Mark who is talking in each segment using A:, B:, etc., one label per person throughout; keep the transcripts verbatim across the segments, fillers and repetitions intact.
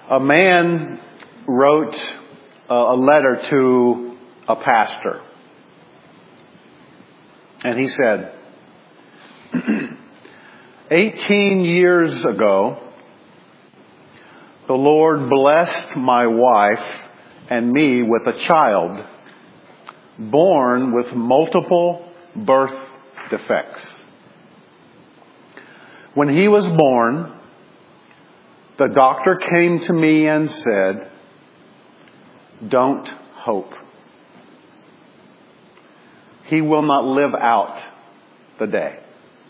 A: A man wrote a letter to a pastor. And he said, eighteen years ago, the Lord blessed my wife and me with a child born with multiple birth defects. When he was born, the doctor came to me and said, "Don't hope. He will not live out the day."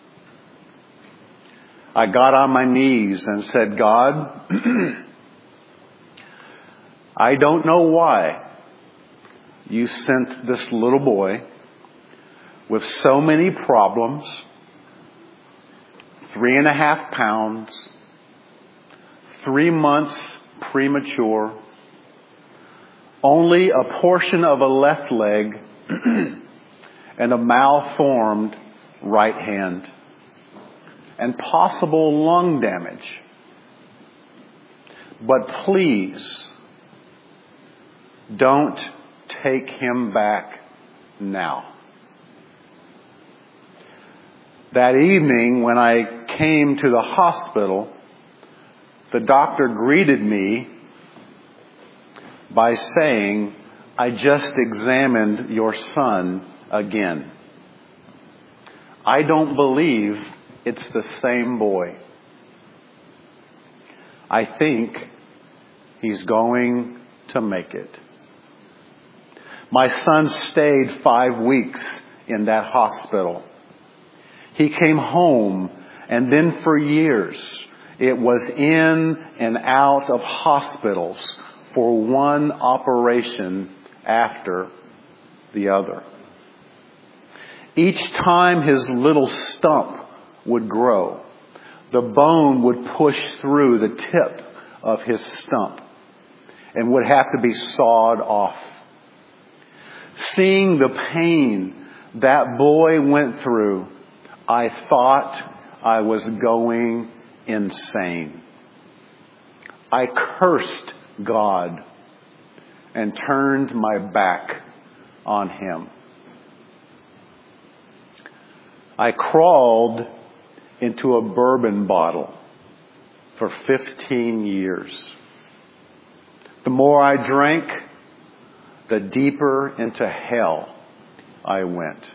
A: I got on my knees and said, "God, I don't know why you sent this little boy with so many problems, three and a half pounds, three months premature, only a portion of a left leg, and a malformed right hand, and possible lung damage. But please, don't take him back now." That evening, when I came to the hospital, the doctor greeted me by saying, "I just examined your son again. I don't believe it's the same boy. I think he's going to make it." My son stayed five weeks in that hospital. He came home, and then for years, it was in and out of hospitals for one operation after the other. Each time his little stump would grow, the bone would push through the tip of his stump and would have to be sawed off. Seeing the pain that boy went through, I thought I was going insane. I cursed God and turned my back on Him. I crawled into a bourbon bottle for fifteen years. The more I drank, the deeper into hell I went.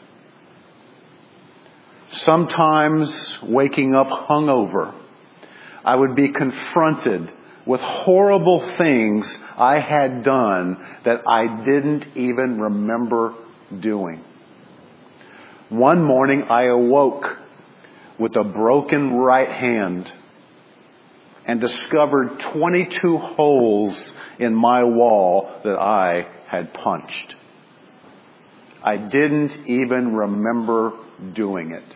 A: Sometimes, waking up hungover, I would be confronted with horrible things I had done that I didn't even remember doing. One morning, I awoke with a broken right hand and discovered twenty-two holes in my wall that I had punched. I didn't even remember doing it.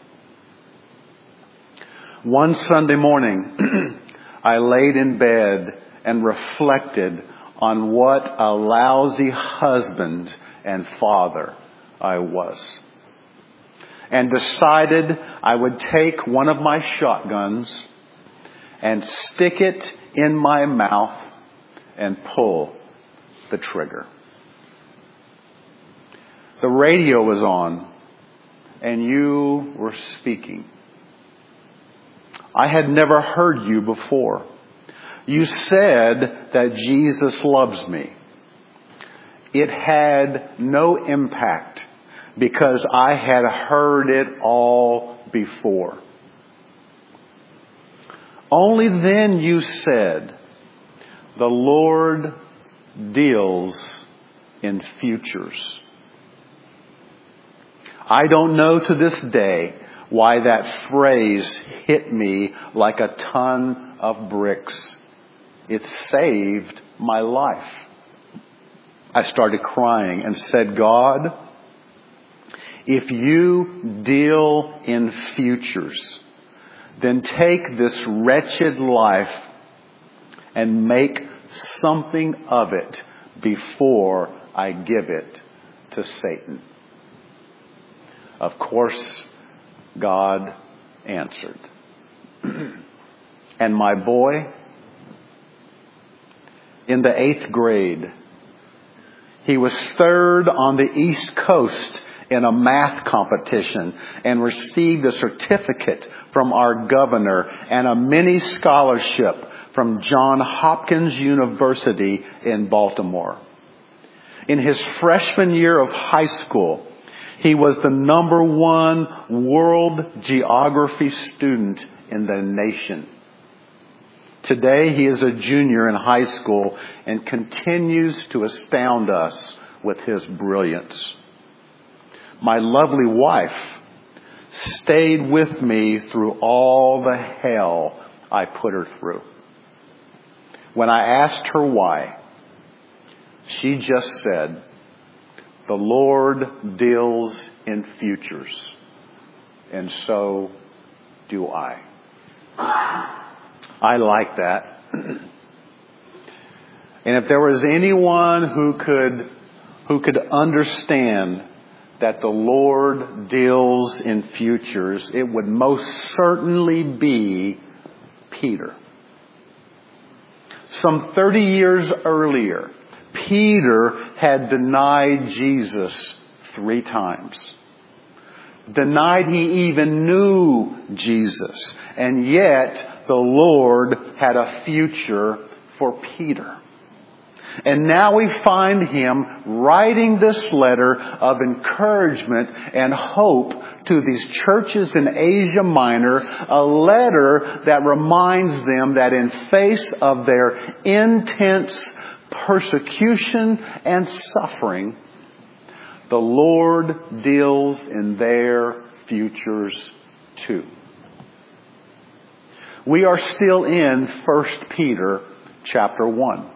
A: One Sunday morning, I laid in bed and reflected on what a lousy husband and father I was, and decided I would take one of my shotguns and stick it in my mouth and pull the trigger. The radio was on, and you were speaking. I had never heard you before. You said that Jesus loves me. It had no impact because I had heard it all before. Only then you said, "The Lord deals in futures." I don't know to this day why that phrase hit me like a ton of bricks. It saved my life. I started crying and said, "God, if you deal in futures, then take this wretched life and make something of it before I give it to Satan." Of course, God answered. And my boy, in the eighth grade. He was third on the East Coast in a math competition and received a certificate from our governor and a mini scholarship from Johns Hopkins University in Baltimore. In his freshman year of high school, he was the number one world geography student in the nation. Today, he is a junior in high school and continues to astound us with his brilliance. My lovely wife stayed with me through all the hell I put her through. When I asked her why, she just said, "The Lord deals in futures, and so do I." I like that. And if there was anyone who could, who could understand that the Lord deals in futures, it would most certainly be Peter. Some thirty years earlier, Peter had denied Jesus three times. Denied he even knew Jesus. And yet the Lord had a future for Peter. And now we find him writing this letter of encouragement and hope to these churches in Asia Minor, a letter that reminds them that in face of their intense persecution and suffering, the Lord deals in their futures too. We are still in First Peter chapter one.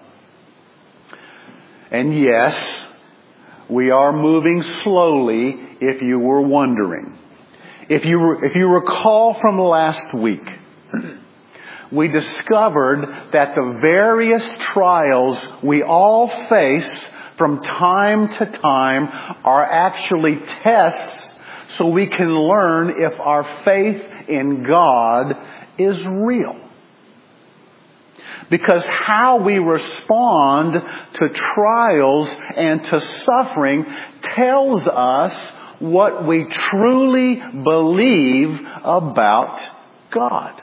A: And yes, we are moving slowly, if you were wondering. If you, if you recall from last week, we discovered that the various trials we all face from time to time are actually tests so we can learn if our faith in God is real. Because how we respond to trials and to suffering tells us what we truly believe about God.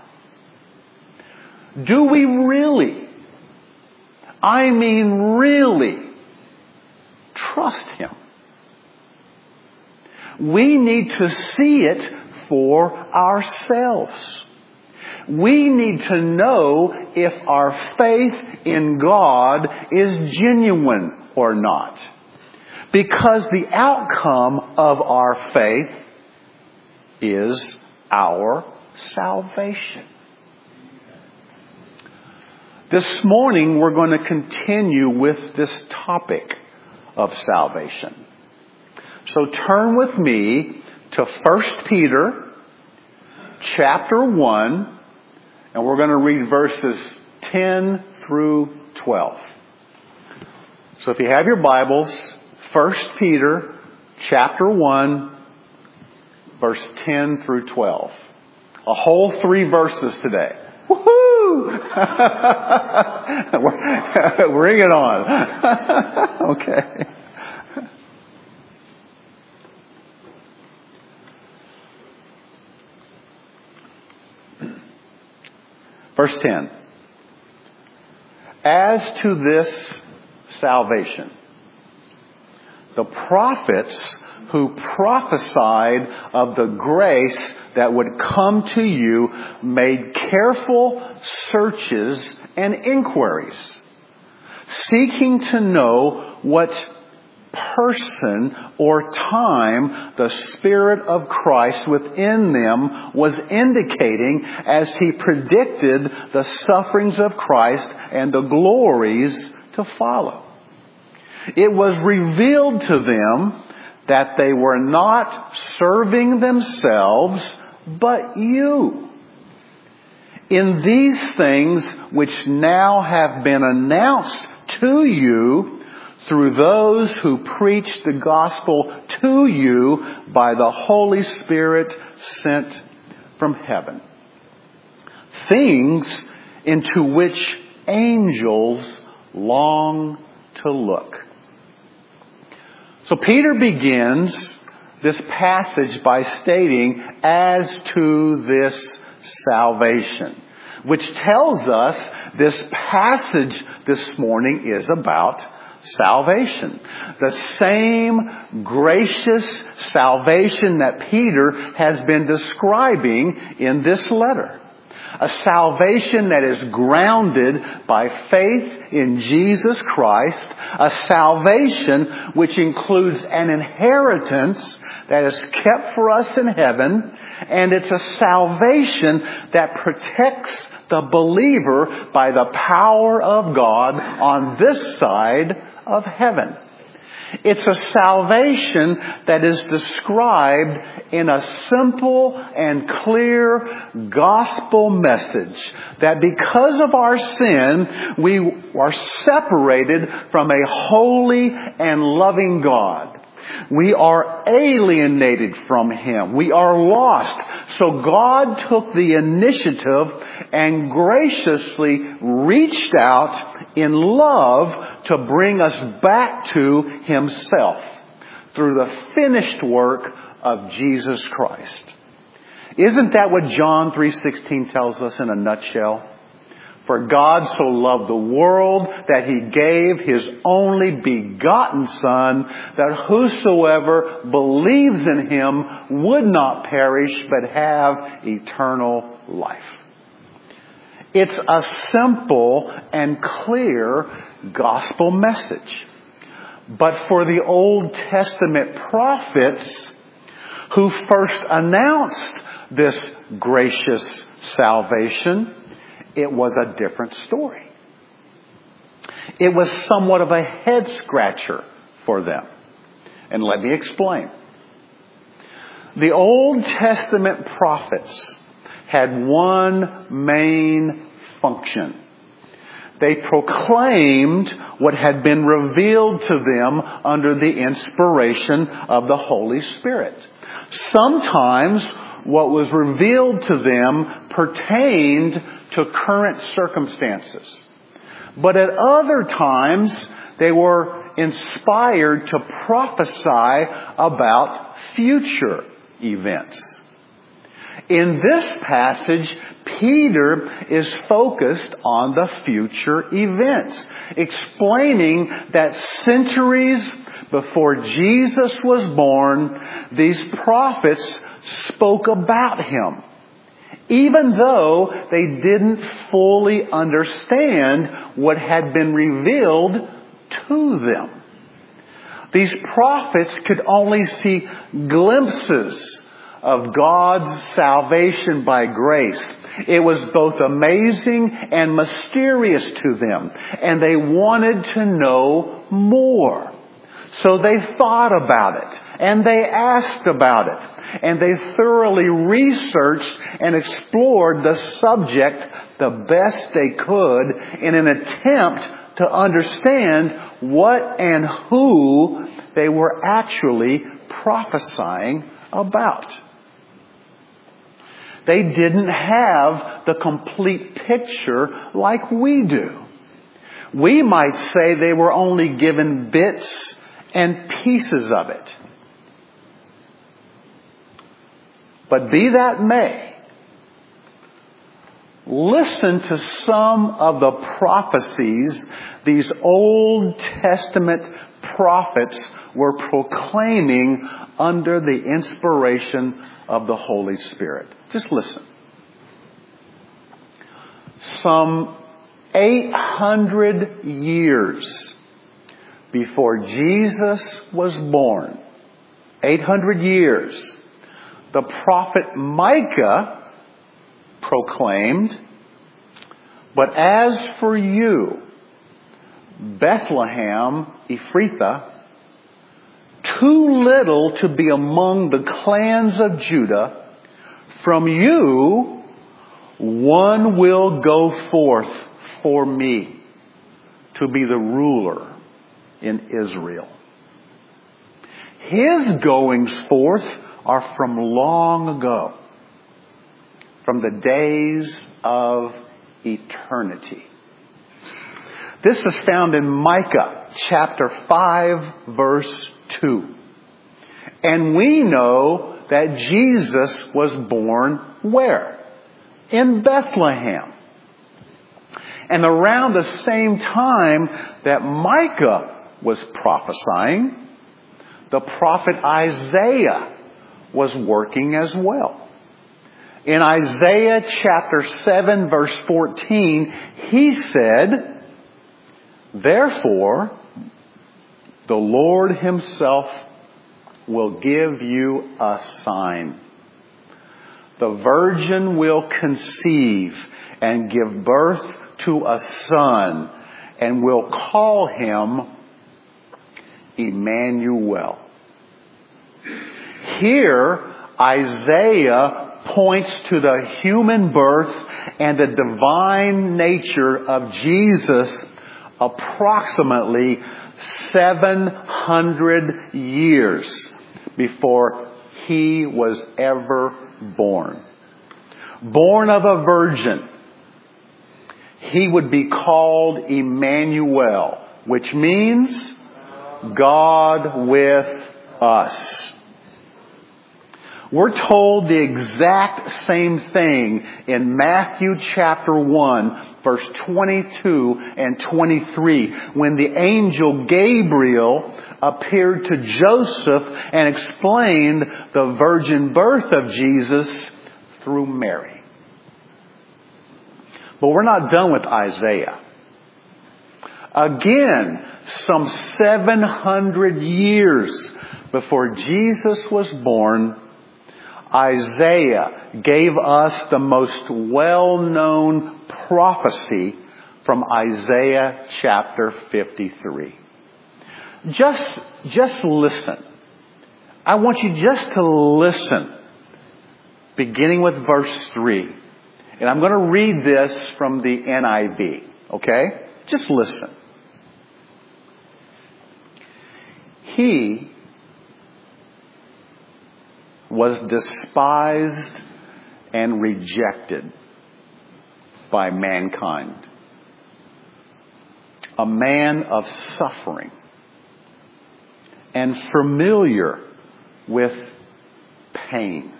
A: Do we really, I mean really, trust Him? We need to see it for ourselves. We need to know if our faith in God is genuine or not. Because the outcome of our faith is our salvation. This morning we're going to continue with this topic of salvation. So turn with me to First Peter chapter one. And we're going to read verses ten through twelve. So if you have your Bibles, First Peter chapter one, verse ten through twelve. A whole three verses today. Woohoo! Bring it on. Okay. Verse ten. As to this salvation, the prophets who prophesied of the grace that would come to you made careful searches and inquiries, seeking to know what person or time the Spirit of Christ within them was indicating as He predicted the sufferings of Christ and the glories to follow. It was revealed to them that they were not serving themselves, but you. In these things which now have been announced to you through those who preach the gospel to you by the Holy Spirit sent from heaven. Things into which angels long to look. So Peter begins this passage by stating, as to this salvation, which tells us this passage this morning is about salvation. The same gracious salvation that Peter has been describing in this letter. A salvation that is grounded by faith in Jesus Christ. A salvation which includes an inheritance that is kept for us in heaven. And it's a salvation that protects the believer by the power of God on this side of heaven. It's a salvation that is described in a simple and clear gospel message that because of our sin, we are separated from a holy and loving God. We are alienated from Him. We are lost. So God took the initiative and graciously reached out in love to bring us back to Himself through the finished work of Jesus Christ. Isn't that what John three sixteen tells us in a nutshell? For God so loved the world that He gave His only begotten Son, that whosoever believes in Him would not perish but have eternal life. It's a simple and clear gospel message. But for the Old Testament prophets who first announced this gracious salvation, it was a different story. It was somewhat of a head scratcher for them. And let me explain. The Old Testament prophets had one main function. They proclaimed what had been revealed to them under the inspiration of the Holy Spirit. Sometimes what was revealed to them pertained to current circumstances. But at other times, they were inspired to prophesy about future events. In this passage, Peter is focused on the future events, explaining that centuries before Jesus was born, these prophets spoke about Him, even though they didn't fully understand what had been revealed to them. These prophets could only see glimpses of God's salvation by grace. It was both amazing and mysterious to them, and they wanted to know more. So they thought about it, and they asked about it. And they thoroughly researched and explored the subject the best they could in an attempt to understand what and who they were actually prophesying about. They didn't have the complete picture like we do. We might say they were only given bits and pieces of it. But be that may, listen to some of the prophecies these Old Testament prophets were proclaiming under the inspiration of the Holy Spirit. Just listen. Some eight hundred years before Jesus was born, eight hundred years, the prophet Micah proclaimed, "But as for you, Bethlehem Ephrathah, too little to be among the clans of Judah, from you one will go forth for me to be the ruler in Israel." His goings forth are from long ago, from the days of eternity. This is found in Micah chapter five, verse two. And we know that Jesus was born where? In Bethlehem. And around the same time that Micah was prophesying, the prophet Isaiah was working as well. In Isaiah chapter seven, verse fourteen, he said, "Therefore, the Lord himself will give you a sign. The virgin will conceive and give birth to a son, and will call him Emmanuel." Here, Isaiah points to the human birth and the divine nature of Jesus approximately seven hundred years before he was ever born. Born of a virgin, he would be called Emmanuel, which means God with us. We're told the exact same thing in Matthew chapter one, verse twenty-two and twenty-three, when the angel Gabriel appeared to Joseph and explained the virgin birth of Jesus through Mary. But we're not done with Isaiah. Again, some seven hundred years before Jesus was born, Isaiah gave us the most well-known prophecy from Isaiah chapter fifty-three. Just, just listen. I want you just to listen, beginning with verse three. And I'm going to read this from the N I V, okay? Just listen. He was despised and rejected by mankind. A man of suffering and familiar with pain.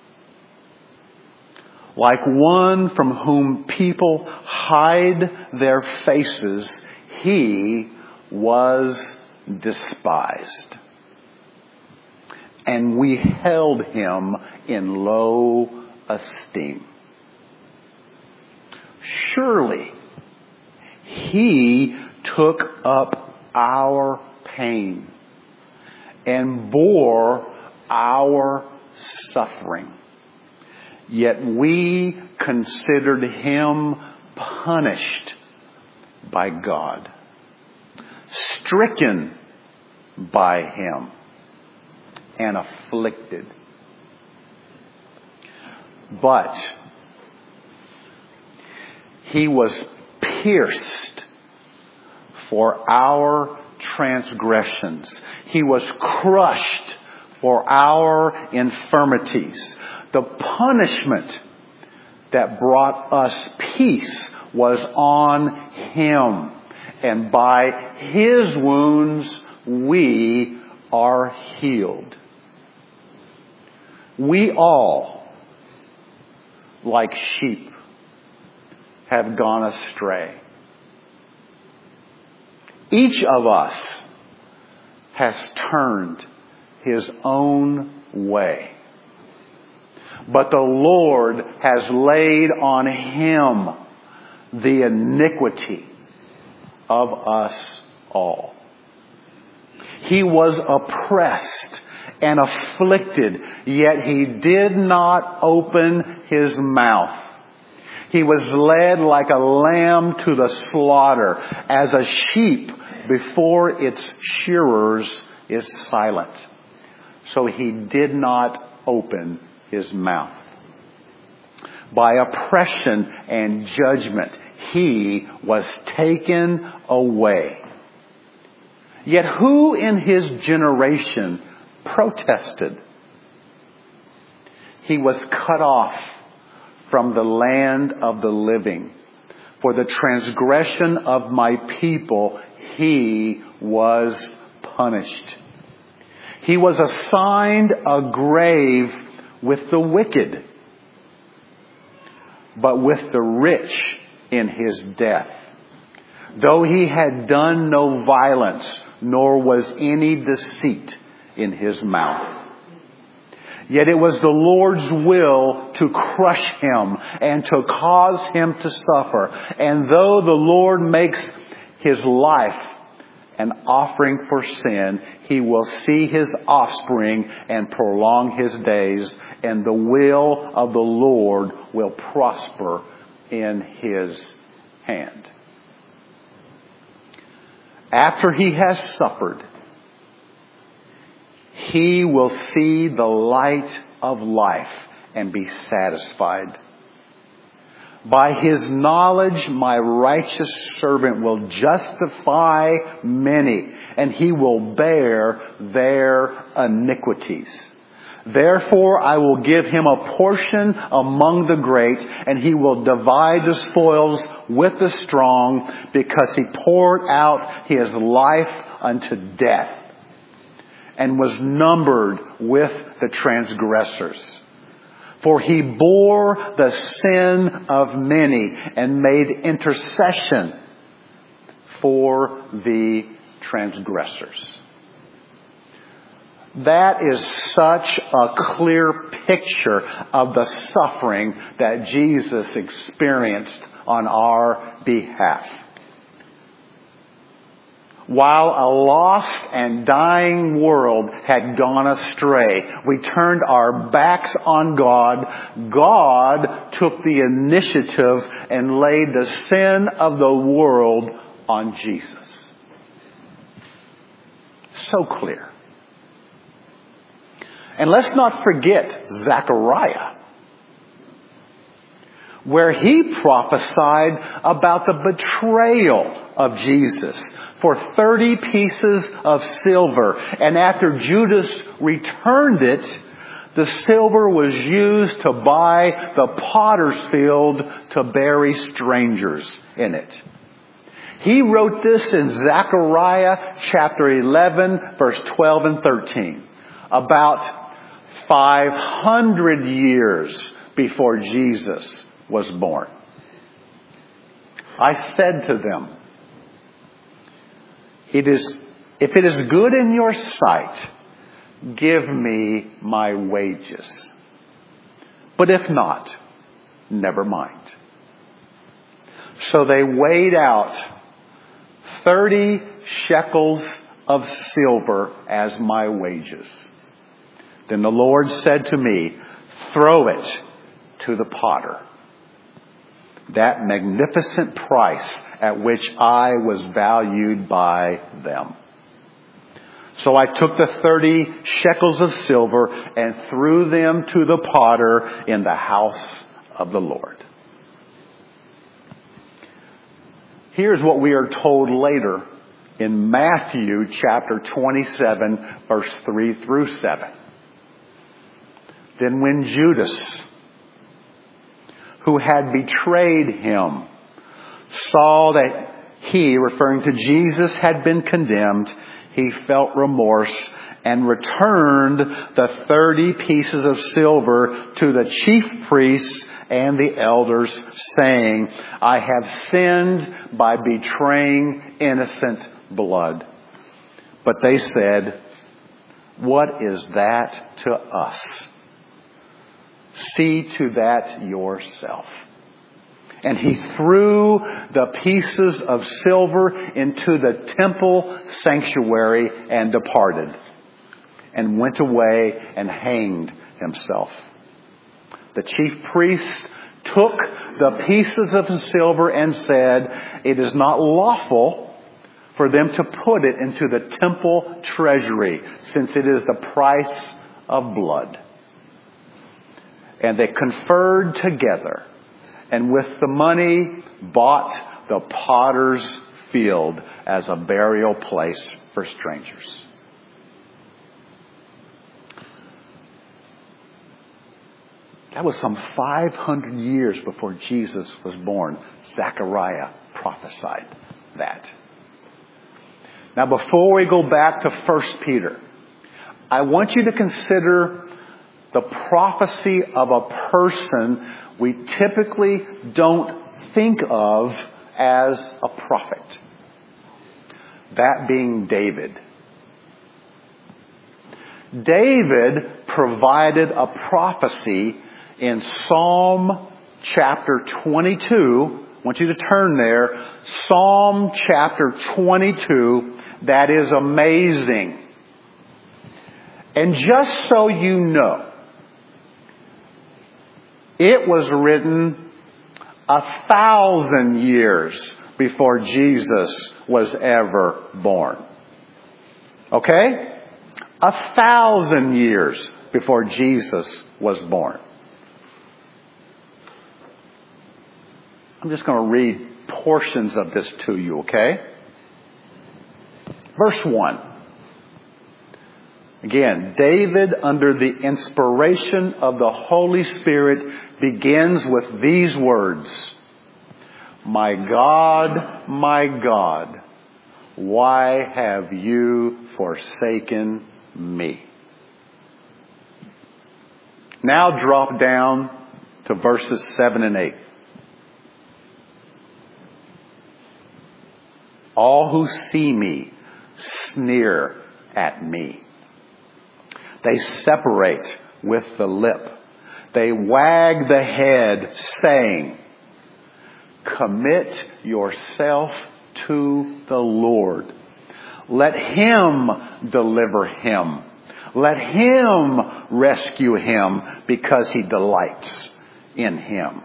A: Like one from whom people hide their faces, he was despised. And we held him in low esteem. Surely he took up our pain and bore our suffering. Yet we considered him punished by God, stricken by him, and afflicted. But he was pierced for our transgressions. He was crushed for our infirmities. The punishment that brought us peace was on him. And by his wounds we are healed. We all, like sheep, have gone astray. Each of us has turned his own way. But the Lord has laid on him the iniquity of us all. He was oppressed and afflicted, yet he did not open his mouth. He was led like a lamb to the slaughter, as a sheep before its shearers is silent. So he did not open his mouth. By oppression and judgment, he was taken away. Yet who in his generation protested? He was cut off from the land of the living. For the transgression of my people, he was punished. He was assigned a grave with the wicked, but with the rich in his death. Though he had done no violence, nor was any deceit in his mouth. Yet it was the Lord's will to crush him and to cause him to suffer. And though the Lord makes his life an offering for sin, he will see his offspring and prolong his days, and the will of the Lord will prosper in his hand. After he has suffered, he will see the light of life and be satisfied. By his knowledge, my righteous servant will justify many, and he will bear their iniquities. Therefore, I will give him a portion among the great, and he will divide the spoils with the strong, because he poured out his life unto death, and was numbered with the transgressors. For he bore the sin of many and made intercession for the transgressors. That is such a clear picture of the suffering that Jesus experienced on our behalf. While a lost and dying world had gone astray, we turned our backs on God. God took the initiative and laid the sin of the world on Jesus. So clear. And let's not forget Zechariah, where he prophesied about the betrayal of Jesus for thirty pieces of silver. And after Judas returned it, the silver was used to buy the potter's field to bury strangers in it. He wrote this in Zechariah chapter eleven, verse twelve and thirteen, about five hundred years before Jesus was born. I said to them, It is, if it is good in your sight, give me my wages. But if not, never mind. So they weighed out thirty shekels of silver as my wages. Then the Lord said to me, throw it to the potter. That magnificent price at which I was valued by them. So I took the thirty shekels of silver and threw them to the potter in the house of the Lord. Here's what we are told later in Matthew chapter twenty-seven, verse three through seven. Then when Judas, who had betrayed him, saw that he, referring to Jesus, had been condemned, he felt remorse and returned the thirty pieces of silver to the chief priests and the elders, saying, I have sinned by betraying innocent blood. But they said, what is that to us? See to that yourself. And he threw the pieces of silver into the temple sanctuary and departed, and went away and hanged himself. The chief priest took the pieces of silver and said, it is not lawful for them to put it into the temple treasury, since it is the price of blood. And they conferred together, and with the money bought the potter's field as a burial place for strangers. That was some five hundred years before Jesus was born. Zechariah prophesied that. Now, before we go back to First Peter, I want you to consider the prophecy of a person we typically don't think of as a prophet. That being David. David provided a prophecy in Psalm chapter twenty-two. I want you to turn there. Psalm chapter twenty-two. That is amazing. And just so you know, it was written a thousand years before Jesus was ever born. Okay? A thousand years before Jesus was born. I'm just going to read portions of this to you, okay? Verse one. Again, David, under the inspiration of the Holy Spirit, begins with these words. My God, my God, why have you forsaken me? Now drop down to verses seven and eight. All who see me sneer at me. They separate with the lip. They wag the head, saying, commit yourself to the Lord. Let Him deliver him. Let Him rescue him because He delights in him.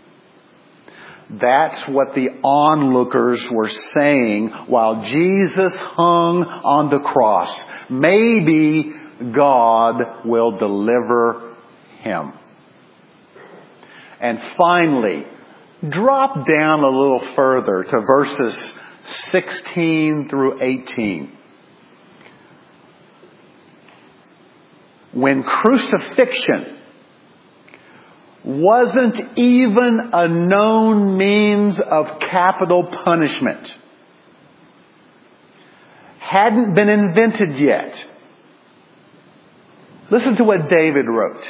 A: That's what the onlookers were saying while Jesus hung on the cross. Maybe God will deliver him. And finally, drop down a little further to verses sixteen through eighteen. When crucifixion wasn't even a known means of capital punishment, hadn't been invented yet. Listen to what David wrote.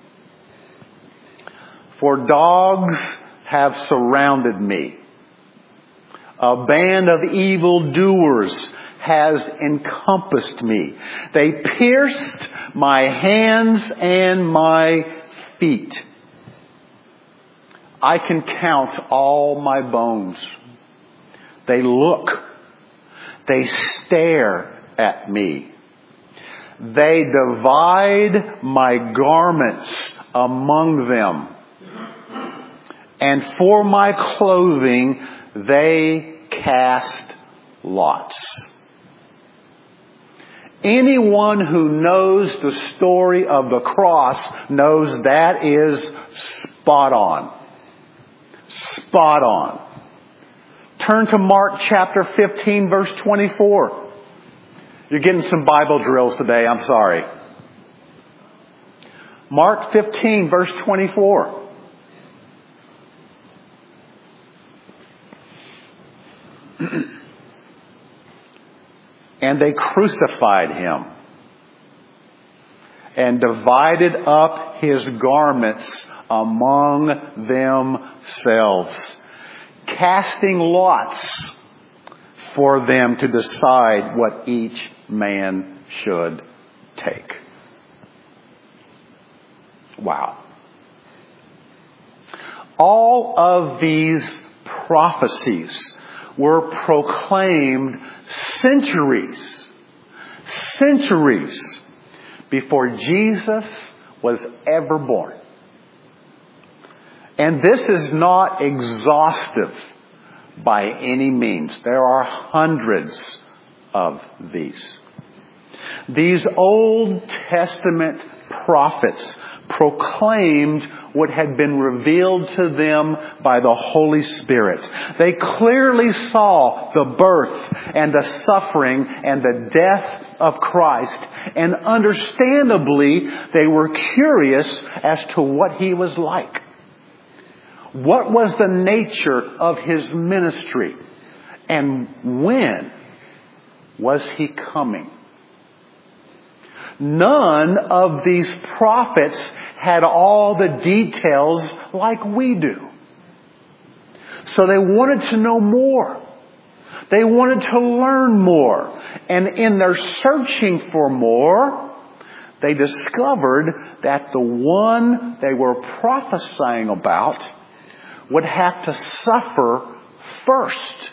A: For dogs have surrounded me. A band of evildoers has encompassed me. They pierced my hands and my feet. I can count all my bones. They look. They stare at me. They divide my garments among them. And for my clothing, they cast lots. Anyone who knows the story of the cross knows that is spot on. Spot on. Turn to Mark chapter fifteen, verse twenty-four. You're getting some Bible drills today, I'm sorry. Mark fifteen, verse twenty-four. And they crucified him and divided up his garments among themselves, casting lots for them to decide what each man should take. Wow. All of these prophecies were proclaimed centuries, centuries before Jesus was ever born. And this is not exhaustive by any means. There are hundreds of these. These Old Testament prophets proclaimed what had been revealed to them by the Holy Spirit. They clearly saw the birth and the suffering and the death of Christ. And understandably, they were curious as to what he was like. What was the nature of his ministry? And when was he coming? None of these prophets had all the details like we do. So they wanted to know more. They wanted to learn more. And in their searching for more, they discovered that the one they were prophesying about would have to suffer first.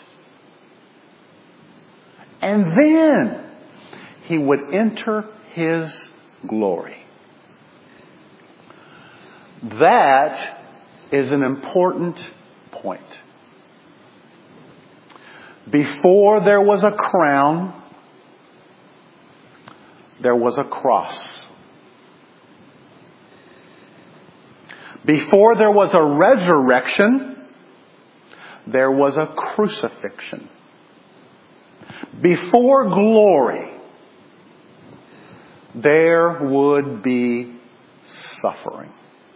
A: And then he would enter his glory. That is an important point. Before there was a crown, there was a cross. Before there was a resurrection, there was a crucifixion. Before glory, there would be suffering.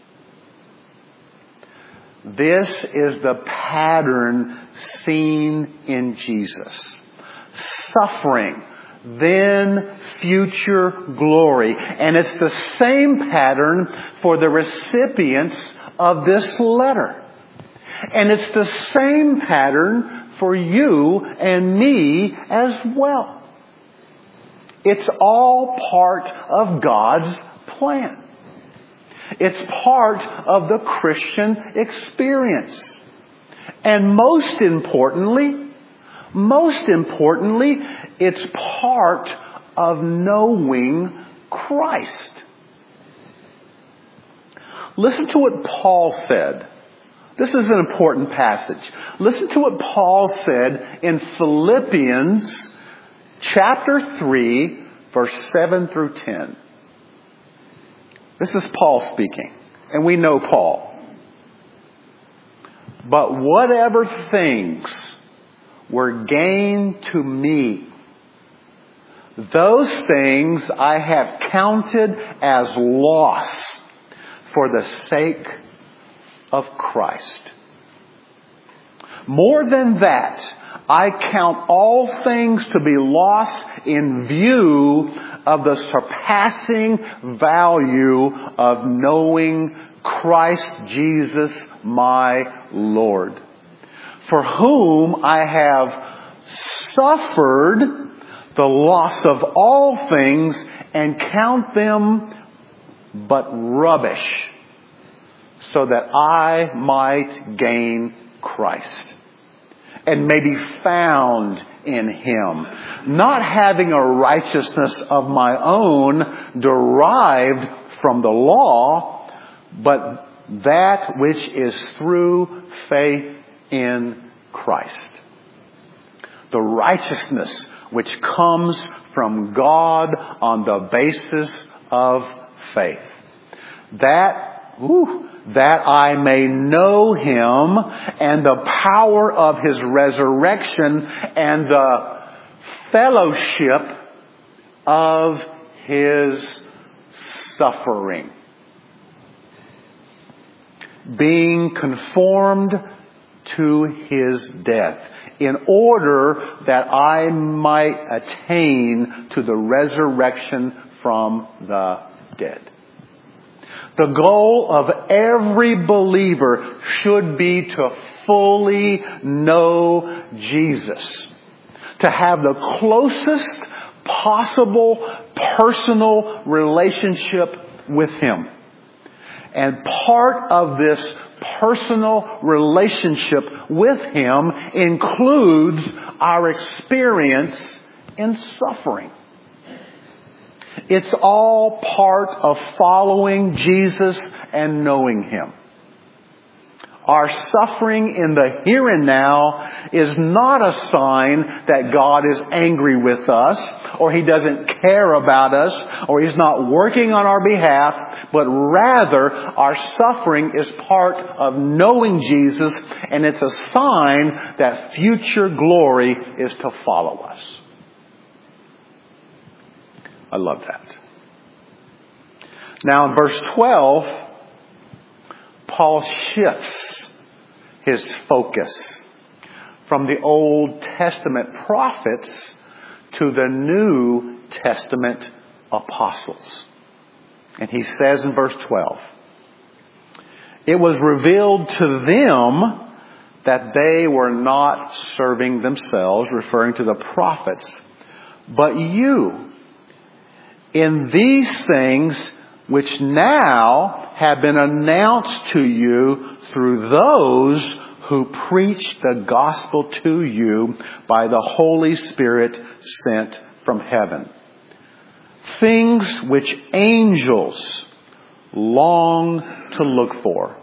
A: This is the pattern seen in Jesus. Suffering, then future glory. And it's the same pattern for the recipients of this letter. And it's the same pattern for you and me as well. It's all part of God's plan. It's part of the Christian experience. And most importantly, most importantly, it's part of knowing Christ. Listen to what Paul said. This is an important passage. Listen to what Paul said in Philippians chapter three, verse seven through ten. This is Paul speaking, and we know Paul. But whatever things were gain to me, those things I have counted as loss for the sake of Christ. More than that, I count all things to be lost in view of the surpassing value of knowing Christ Jesus my Lord, for whom I have suffered the loss of all things and count them but rubbish, so that I might gain Christ and may be found in Him, not having a righteousness of my own derived from the law, but that which is through faith in Christ. The righteousness which comes from God on the basis of faith. That, ooh, that I may know Him and the power of His resurrection and the fellowship of His suffering, being conformed to His death, in order that I might attain to the resurrection from the dead. The goal of every believer should be to fully know Jesus, to have the closest possible personal relationship with Him. And part of this personal relationship with Him includes our experience in suffering. It's all part of following Jesus and knowing Him. Our suffering in the here and now is not a sign that God is angry with us, or He doesn't care about us, or He's not working on our behalf, but rather our suffering is part of knowing Jesus, and it's a sign that future glory is to follow us. I love that. Now in verse twelve, Paul shifts his focus from the Old Testament prophets to the New Testament apostles. And he says in verse twelve, it was revealed to them that they were not serving themselves, referring to the prophets, but you, in these things which now have been announced to you through those who preach the gospel to you by the Holy Spirit sent from heaven. Things which angels long to look for.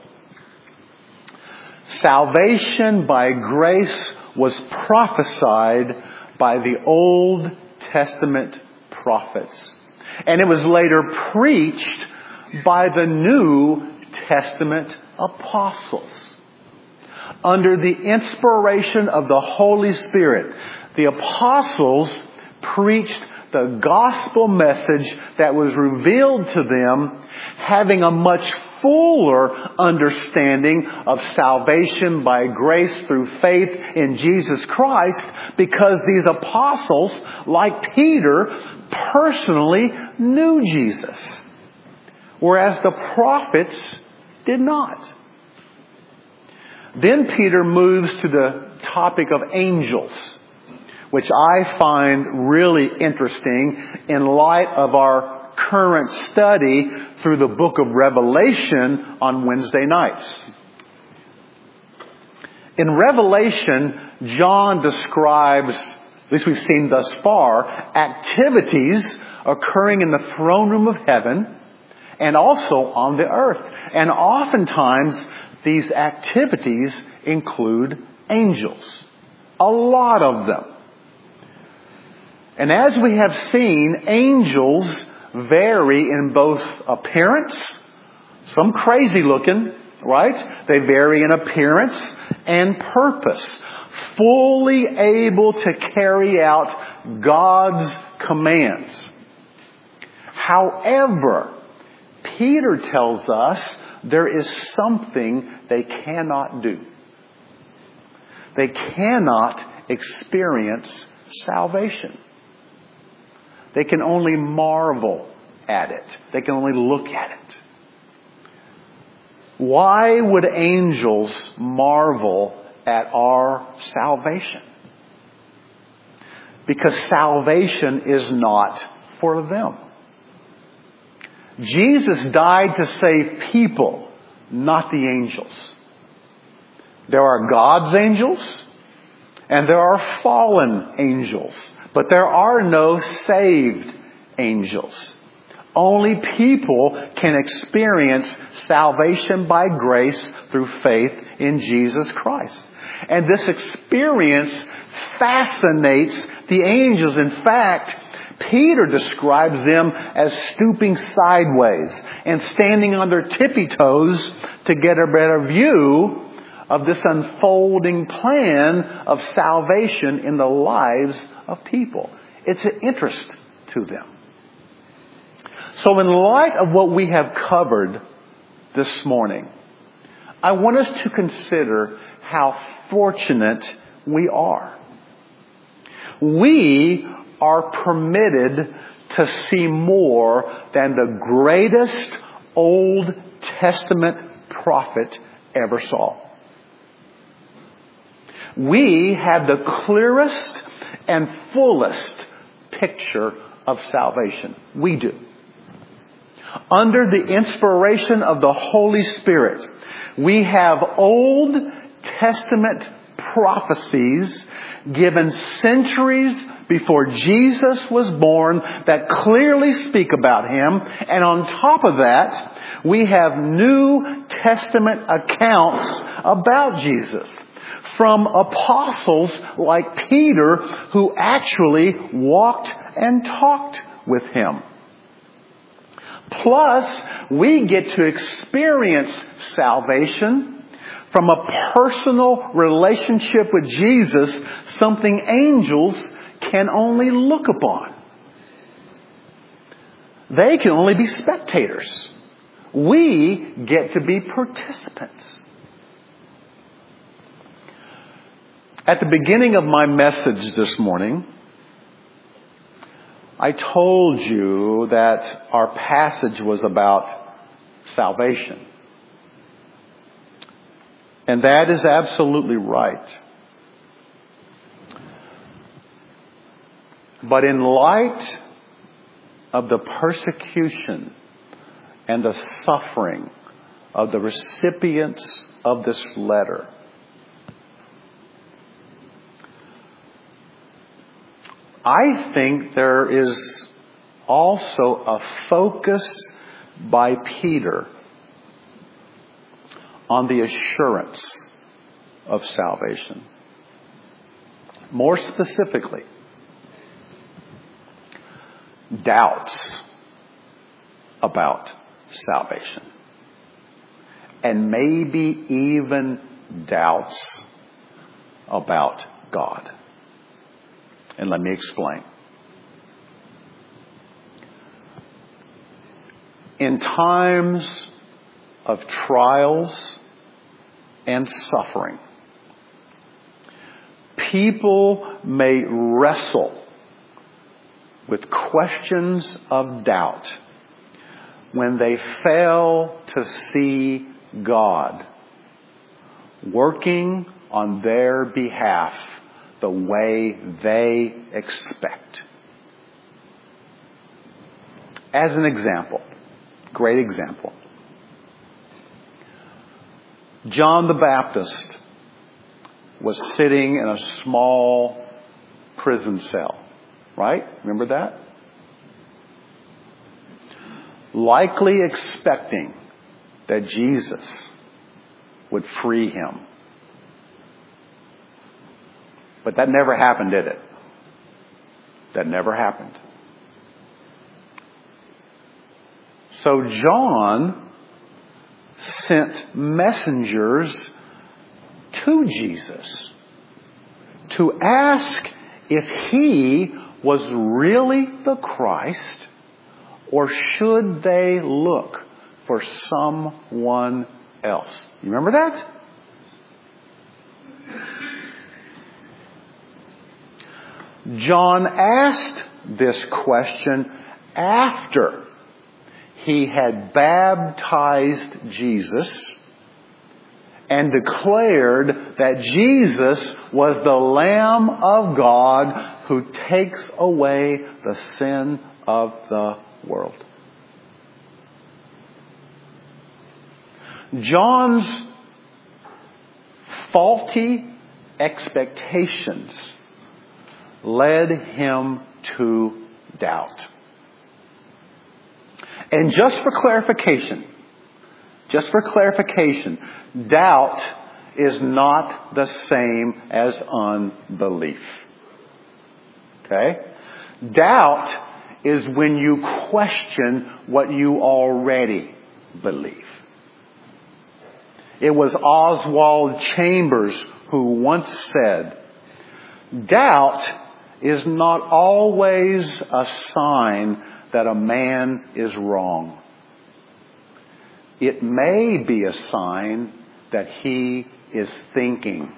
A: Salvation by grace was prophesied by the Old Testament prophets. And it was later preached by the New Testament apostles. Under the inspiration of the Holy Spirit, the apostles preached the gospel message that was revealed to them, having a much fuller understanding of salvation by grace through faith in Jesus Christ, because these apostles, like Peter, personally knew Jesus, whereas the prophets did not. Then Peter moves to the topic of angels, which I find really interesting in light of our current study through the book of Revelation on Wednesday nights. In Revelation, John describes, at least we've seen thus far, activities occurring in the throne room of heaven and also on the earth. And oftentimes, these activities include angels. A lot of them. And as we have seen, angels vary in both appearance, some crazy looking, right? They vary in appearance and purpose, fully able to carry out God's commands. However, Peter tells us there is something they cannot do. They cannot experience salvation. They can only marvel at it. They can only look at it. Why would angels marvel at our salvation? Because salvation is not for them. Jesus died to save people, not the angels. There are God's angels and there are fallen angels. But there are no saved angels. Only people can experience salvation by grace through faith in Jesus Christ. And this experience fascinates the angels. In fact, Peter describes them as stooping sideways and standing on their tippy toes to get a better view of this unfolding plan of salvation in the lives of people. It's an interest to them. So in light of what we have covered this morning, I want us to consider how fortunate we are. We are permitted to see more than the greatest Old Testament prophet ever saw. We have the clearest and fullest picture of salvation. We do. Under the inspiration of the Holy Spirit, we have Old Testament prophecies given centuries before Jesus was born that clearly speak about Him. And on top of that, we have New Testament accounts about Jesus from apostles like Peter, who actually walked and talked with Him. Plus, we get to experience salvation from a personal relationship with Jesus, something angels can only look upon. They can only be spectators. We get to be participants. At the beginning of my message this morning, I told you that our passage was about salvation. And that is absolutely right. But in light of the persecution and the suffering of the recipients of this letter, I think there is also a focus by Peter on the assurance of salvation. More specifically, doubts about salvation. And maybe even doubts about God. And let me explain. In times of trials and suffering, people may wrestle with questions of doubt when they fail to see God working on their behalf the way they expect. As an example, great example, John the Baptist was sitting in a small prison cell, right? Remember that? Likely expecting that Jesus would free him. But that never happened, did it? That never happened. So John sent messengers to Jesus to ask if he was really the Christ, or should they look for someone else. You remember that? John asked this question after he had baptized Jesus and declared that Jesus was the Lamb of God who takes away the sin of the world. John's faulty expectations led him to doubt. And just for clarification, just for clarification, doubt is not the same as unbelief. Okay? Doubt is when you question what you already believe. It was Oswald Chambers who once said, doubt is not always a sign that a man is wrong. It may be a sign that he is thinking.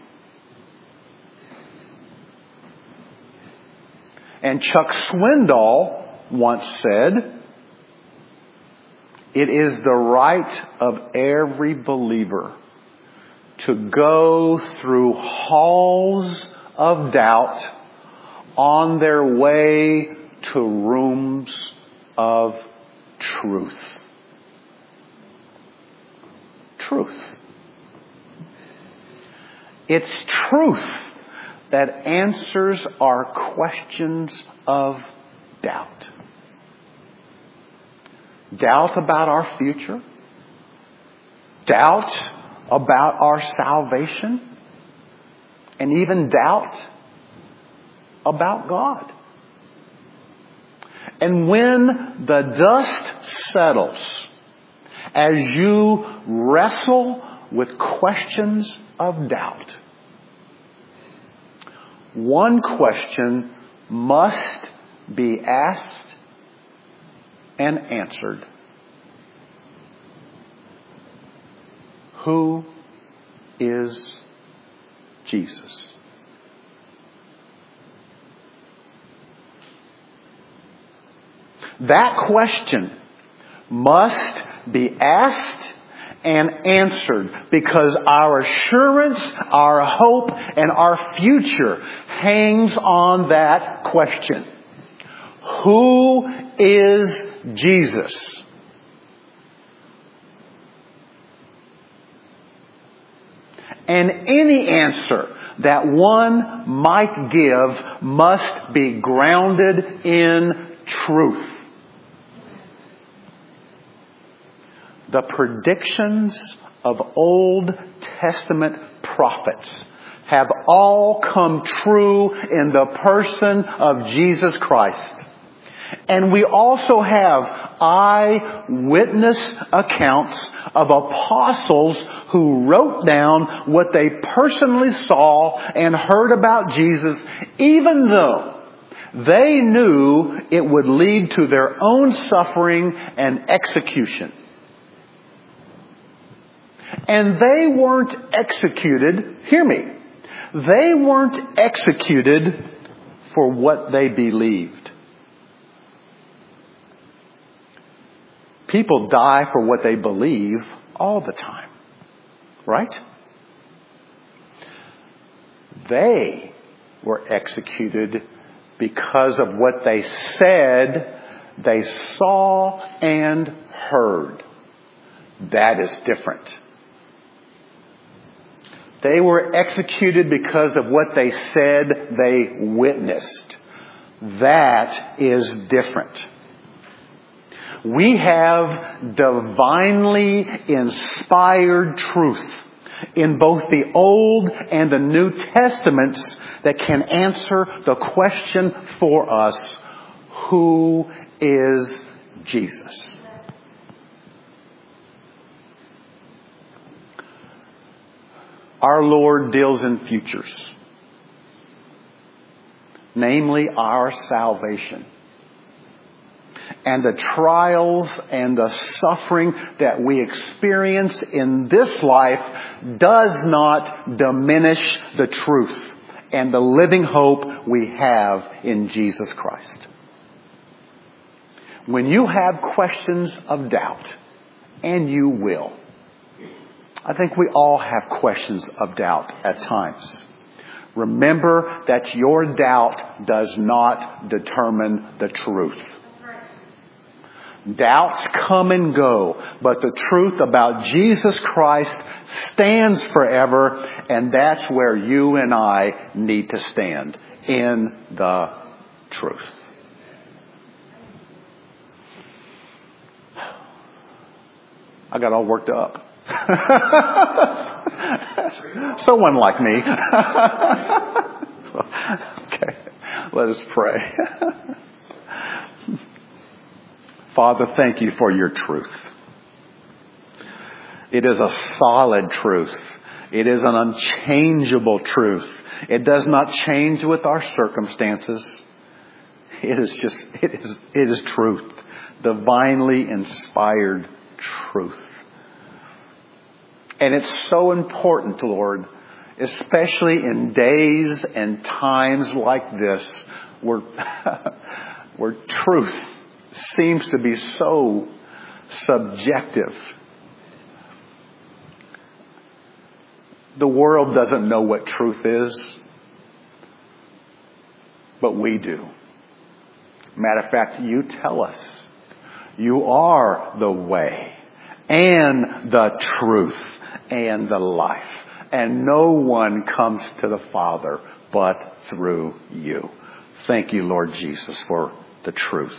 A: And Chuck Swindoll once said, it is the right of every believer to go through halls of doubt on their way to rooms of truth. Truth. It's truth that answers our questions of doubt. Doubt about our future. Doubt about our salvation. And even doubt about God. And when the dust settles, as you wrestle with questions of doubt, one question must be asked and answered, "Who is Jesus?" That question must be asked and answered because our assurance, our hope, and our future hangs on that question. Who is Jesus? And any answer that one might give must be grounded in truth. The predictions of Old Testament prophets have all come true in the person of Jesus Christ. And we also have eyewitness accounts of apostles who wrote down what they personally saw and heard about Jesus, even though they knew it would lead to their own suffering and execution. And they weren't executed, hear me, they weren't executed for what they believed. People die for what they believe all the time, right? They were executed because of what they said, they saw and heard. That is different. They were executed because of what they said they witnessed. That is different. We have divinely inspired truth in both the Old and the New Testaments that can answer the question for us, who is Jesus? Our Lord deals in futures, namely our salvation. And the trials and the suffering that we experience in this life does not diminish the truth and the living hope we have in Jesus Christ. When you have questions of doubt, and you will, I think we all have questions of doubt at times. Remember that your doubt does not determine the truth. Doubts come and go, but the truth about Jesus Christ stands forever, and that's where you and I need to stand, in the truth. I got all worked up. Someone like me. Okay, let us pray. Father, thank you for your truth. It is a solid truth. It is an unchangeable truth. It does not change with our circumstances. It is just, it is, it is truth. Divinely inspired truth. And it's so important, Lord, especially in days and times like this, where, where truth seems to be so subjective. The world doesn't know what truth is, but we do. Matter of fact, you tell us. You are the way and the truth and the life. And no one comes to the Father but through you. Thank you, Lord Jesus, for the truth.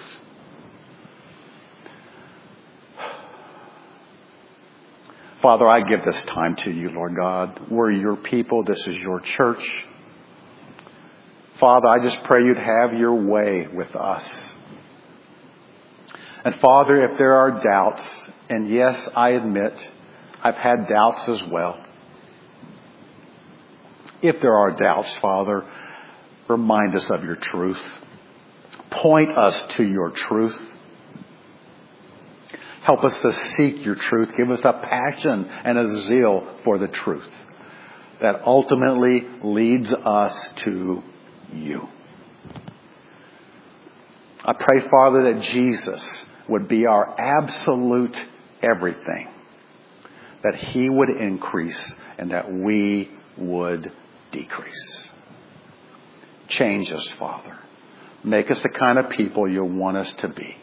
A: Father, I give this time to you, Lord God. We're your people. This is your church. Father, I just pray you'd have your way with us. And Father, if there are doubts, and yes, I admit, I've had doubts as well. If there are doubts, Father, remind us of your truth. Point us to your truth. Help us to seek your truth. Give us a passion and a zeal for the truth that ultimately leads us to you. I pray, Father, that Jesus would be our absolute everything, that he would increase and that we would decrease. Change us, Father. Make us the kind of people you want us to be.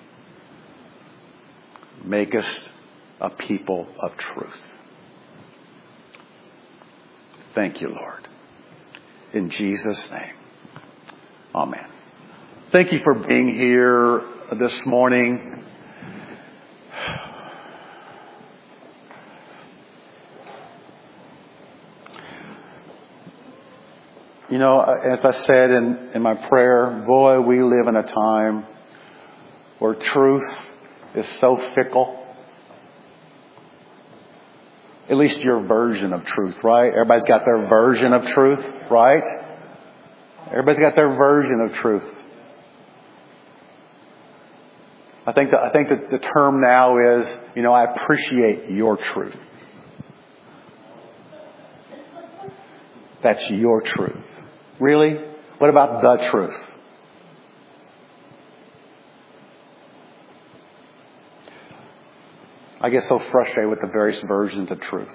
A: Make us a people of truth. Thank you, Lord. In Jesus' name. Amen. Thank you for being here this morning. You know, as I said in, in my prayer, boy, we live in a time where truth is so fickle. At least your version of truth, right? Everybody's got their version of truth, right? Everybody's got their version of truth. I think that, I think that the term now is, you know, I appreciate your truth. That's your truth. Really? What about the truth? I get so frustrated with the various versions of truth.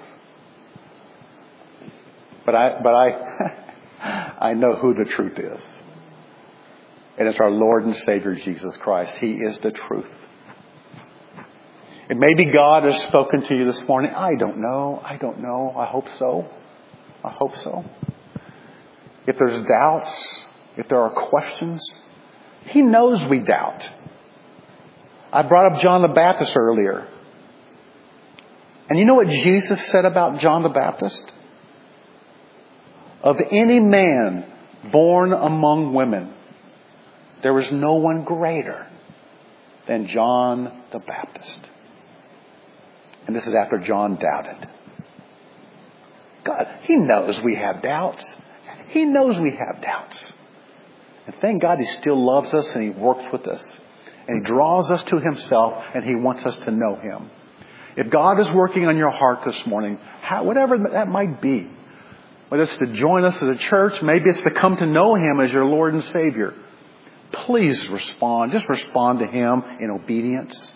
A: But I, but I, I know who the truth is. And it's our Lord and Savior, Jesus Christ. He is the truth. And maybe God has spoken to you this morning. I don't know. I don't know. I hope so. I hope so. If there's doubts, if there are questions, He knows we doubt. I brought up John the Baptist earlier. And you know what Jesus said about John the Baptist? Of any man born among women, there was no one greater than John the Baptist. And this is after John doubted. God, He knows we have doubts. He knows we have doubts. And thank God He still loves us and He works with us. And He draws us to Himself and He wants us to know Him. If God is working on your heart this morning, how, whatever that might be, whether it's to join us as a church, maybe it's to come to know Him as your Lord and Savior, please respond. Just respond to Him in obedience.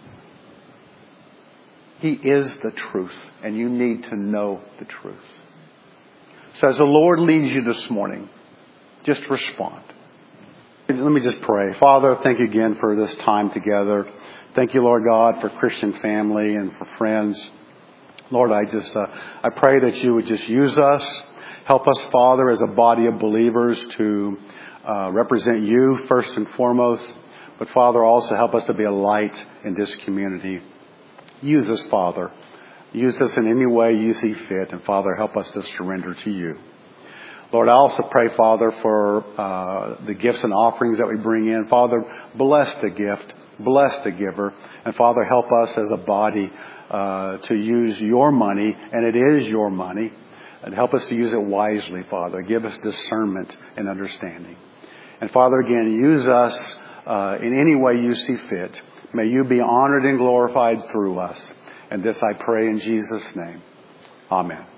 A: He is the truth, and you need to know the truth. So as the Lord leads you this morning, just respond. Let me just pray. Father, thank you again for this time together. Thank you, Lord God, for Christian family and for friends. Lord, I just, uh, I pray that you would just use us. Help us, Father, as a body of believers to uh, represent you first and foremost. But Father, also help us to be a light in this community. Use us, Father. Use us in any way you see fit. And Father, help us to surrender to you. Lord, I also pray, Father, for uh, the gifts and offerings that we bring in. Father, bless the gift. Bless the giver. And Father, help us as a body uh, to use your money. And it is your money. And help us to use it wisely, Father. Give us discernment and understanding. And Father, again, use us uh, in any way you see fit. May you be honored and glorified through us. And this I pray in Jesus' name. Amen.